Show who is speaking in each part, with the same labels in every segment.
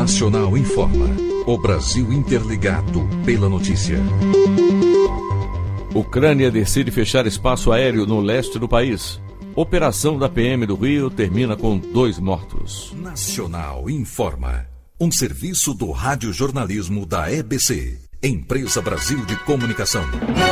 Speaker 1: Nacional informa. O Brasil interligado pela notícia.
Speaker 2: Ucrânia decide fechar espaço aéreo no leste do país. Operação da PM do Rio termina com 2 mortos.
Speaker 1: Nacional informa. Um serviço do radiojornalismo da EBC, Empresa Brasil de Comunicação.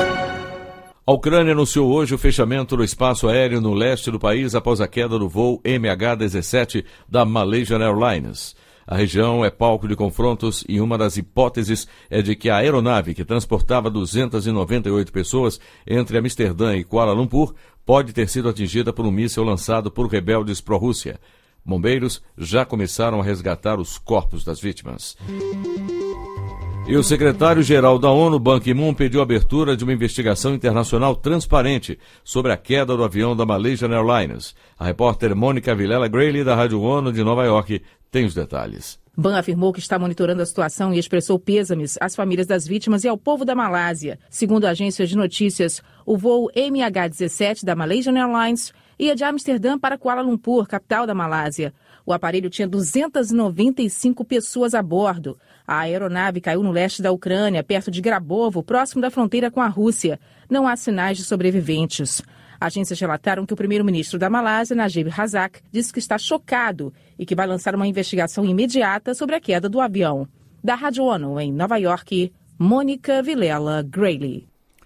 Speaker 2: A Ucrânia anunciou hoje o fechamento do espaço aéreo no leste do país após a queda do voo MH17 da Malaysian Airlines. A região é palco de confrontos e uma das hipóteses é de que a aeronave que transportava 298 pessoas entre Amsterdã e Kuala Lumpur pode ter sido atingida por um míssil lançado por rebeldes pró-Rússia. Bombeiros já começaram a resgatar os corpos das vítimas. E o secretário-geral da ONU, Ban Ki-moon, pediu a abertura de uma investigação internacional transparente sobre a queda do avião da Malaysian Airlines. A repórter Mônica Vilela Grayley, da Rádio ONU de Nova York, tem os detalhes.
Speaker 3: Ban afirmou que está monitorando a situação e expressou pêsames às famílias das vítimas e ao povo da Malásia. Segundo a agência de notícias, o voo MH17 da Malaysian Airlines ia de Amsterdã para Kuala Lumpur, capital da Malásia. O aparelho tinha 295 pessoas a bordo. A aeronave caiu no leste da Ucrânia, perto de Grabovo, próximo da fronteira com a Rússia. Não há sinais de sobreviventes. Agências relataram que o primeiro-ministro da Malásia, Najib Razak, disse que está chocado e que vai lançar uma investigação imediata sobre a queda do avião. Da Rádio ONU, em Nova York, Mônica Vilela Grayley.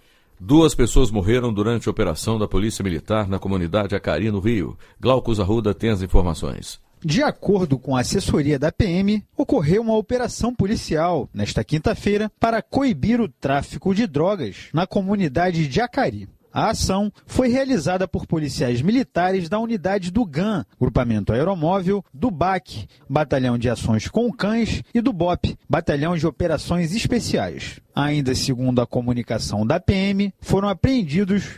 Speaker 2: 2 pessoas morreram durante a operação da Polícia Militar na comunidade Acari, no Rio. Glaucus Arruda tem as informações.
Speaker 4: De acordo com a assessoria da PM, ocorreu uma operação policial nesta quinta-feira para coibir o tráfico de drogas na comunidade de Acari. A ação foi realizada por policiais militares da unidade do GAN, Grupamento Aeromóvel, do BAC, Batalhão de Ações com Cães, e do BOP, Batalhão de Operações Especiais. Ainda segundo a comunicação da PM, foram apreendidos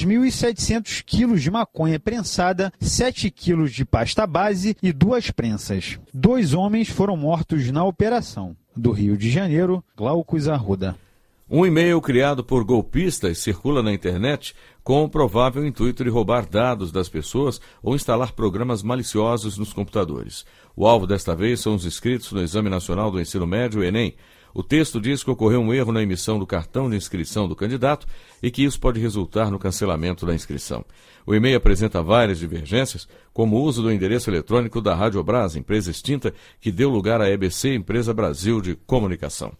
Speaker 4: 2.700 quilos de maconha prensada, 7 quilos de pasta base e 2 prensas. 2 homens foram mortos na operação. Do Rio de Janeiro, Glaucus Arruda.
Speaker 2: Um e-mail criado por golpistas circula na internet com o provável intuito de roubar dados das pessoas ou instalar programas maliciosos nos computadores. O alvo desta vez são os inscritos no Exame Nacional do Ensino Médio, Enem. O texto diz que ocorreu um erro na emissão do cartão de inscrição do candidato e que isso pode resultar no cancelamento da inscrição. O e-mail apresenta várias divergências, como o uso do endereço eletrônico da Radiobras, empresa extinta que deu lugar à EBC, Empresa Brasil de Comunicação.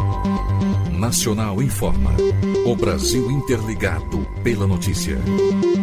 Speaker 1: Nacional informa. O Brasil interligado pela notícia.